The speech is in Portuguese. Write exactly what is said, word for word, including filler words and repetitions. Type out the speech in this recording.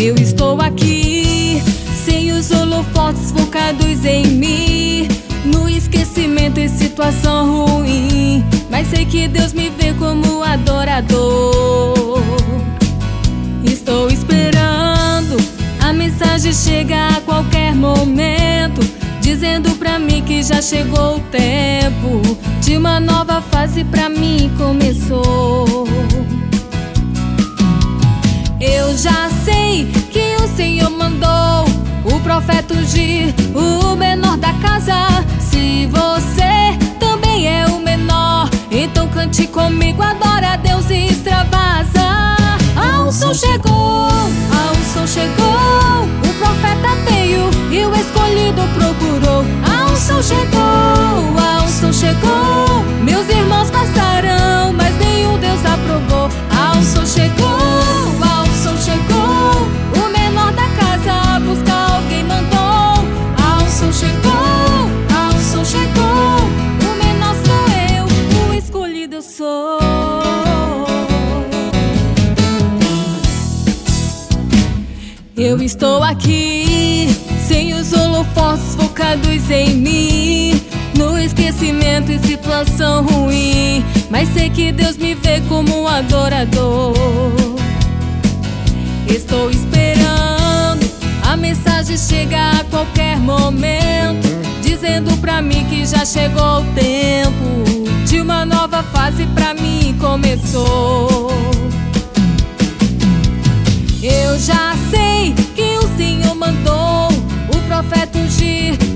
Eu estou aqui, sem os holofotes focados em mim, no esquecimento e situação ruim, mas sei que Deus me vê como adorador. Estou esperando a mensagem chegar a qualquer momento, dizendo pra mim que já chegou o tempo de uma nova fase pra mim começou. Eu já sei que o Senhor mandou o profeta ungir o menor da casa. Se você também é o menor, então cante comigo, adora a Deus e extravasa. A unção chegou, a unção chegou, o profeta veio e o escolhido procurou. A unção chegou, a unção chegou, meus irmãos passarão, mas nenhum Deus aprovou. A unção chegou, a unção chegou, o menor da casa busca alguém mandou. A unção chegou, a unção chegou, o menor sou eu, o escolhido eu sou. Eu estou aqui, sem os holofotes focados em mim, no esquecimento e situação ruim, mas sei que Deus me vê como um adorador. Estou esperando a mensagem chegar a qualquer momento, dizendo pra mim que já chegou o tempo de uma nova fase pra mim começou. Eu já sei que o Senhor mandou o profeta ungir